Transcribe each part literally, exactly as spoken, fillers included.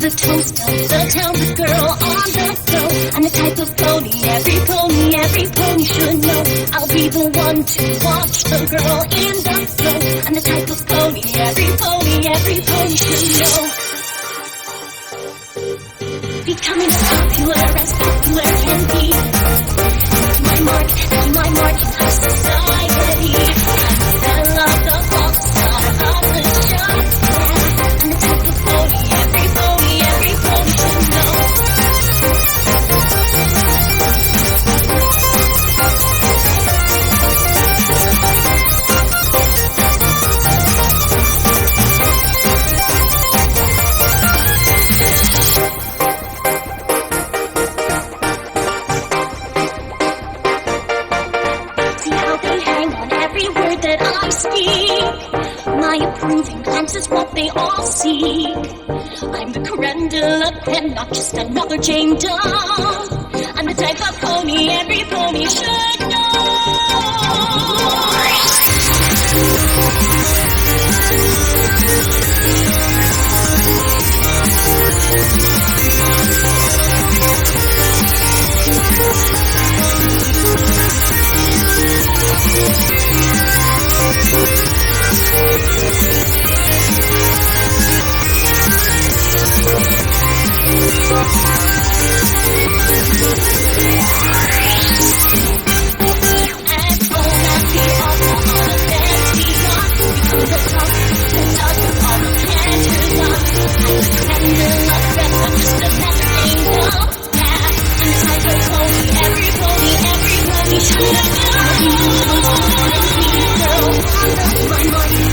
the toast of the town, the girl on the go. I'm the type of pony every pony, every pony should know. I'll be the one to watch the girl in the flow. I'm the type of pony every pony, every pony should know. Becoming as popular as popular can be. My mark, my mark in our society. I'm the belle of the pop star of the show. I'm the type of pony every pony, every pony should know. My approving glance is what they all seek. I'm the creme de la creme, not just another Jane Doe. I'm the type of pony every pony should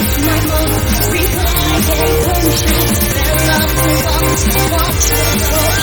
watch